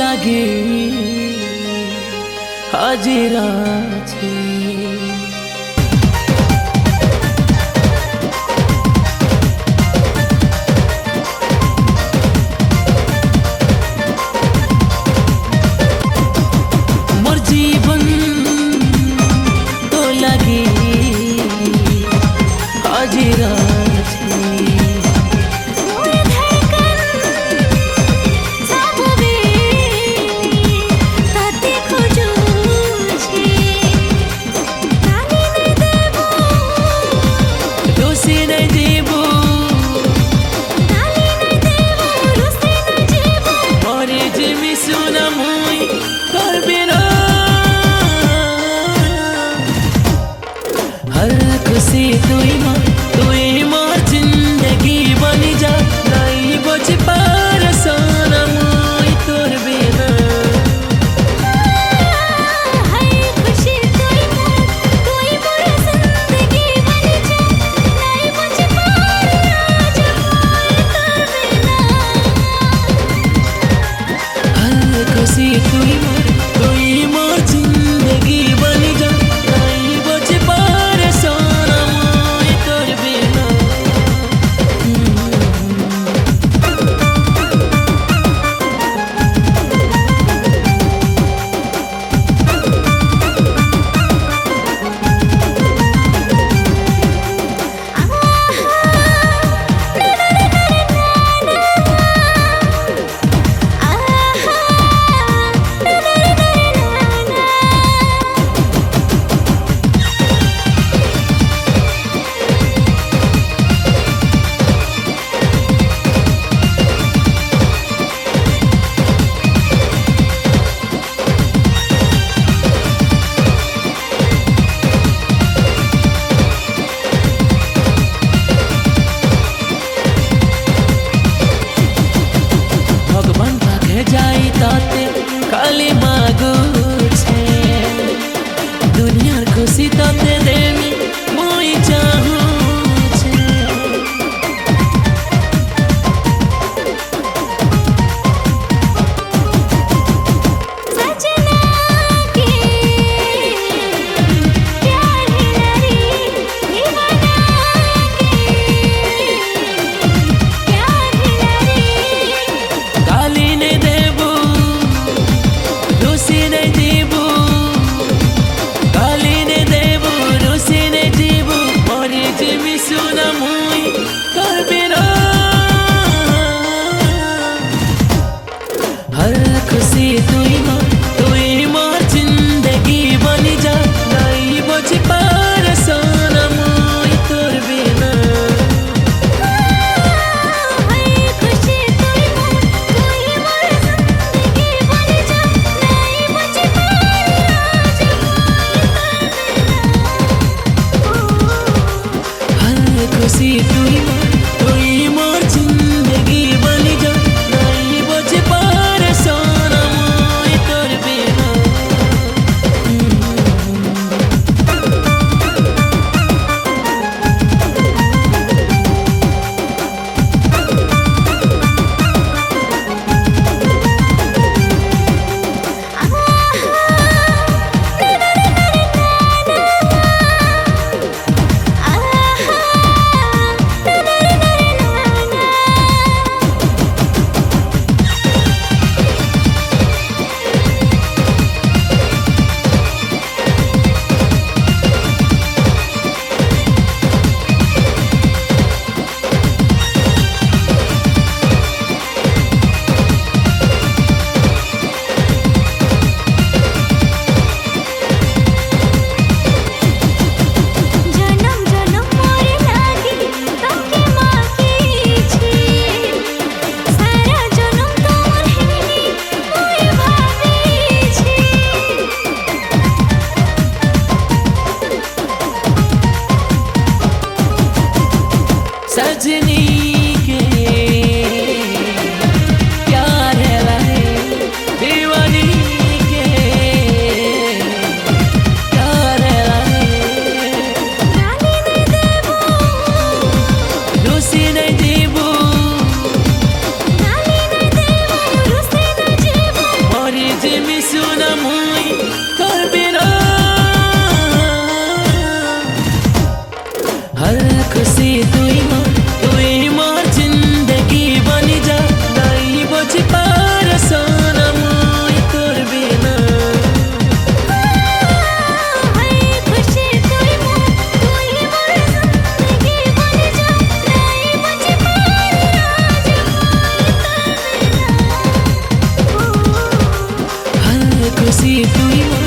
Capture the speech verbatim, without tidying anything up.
লাগে হাজিরা আছে। মোর জীবন তো লাগে হাজিরা আছে। हर खुशी तुई मां तुई मां जिंदगी बनी जा नहीं बच पार सोना मुई तोर बिना। हर खुशी तुई मां तुई मोर जिंदगी बनी जा नहीं बच पार आज मुई तोर बिना। हर खुशी तुई मां तुई मोर जिंदगी बनी जा नहीं बच पार सोना मुई तोर बिना। भगवान पाखे जाई ताते खाली मागुछे दुनियार खुशी ताते देवी मुई चाहूछे। सजना के प्यार हिलरी दीवाना के प्यार हिलरी। गाली नहीं देबू रुसी नहीं दीबू गाली नहीं देबू रुसी नहीं दीबू मरी जिमी सुना मुई तोर बिना। हर खुशी तुई मां तुई मोर जिंदगी बनी जा नहीं बच पार सोना मुई तोर बिना। हर खुशी तुई मां तुई मोर जिंदगी बनी जा नहीं बच पार आज मुई तोर बिना। हर खुशी तुई मां तुई मोर जिंदगी बनी जा नहीं बच पार सोना मुई खुशी तुई मोर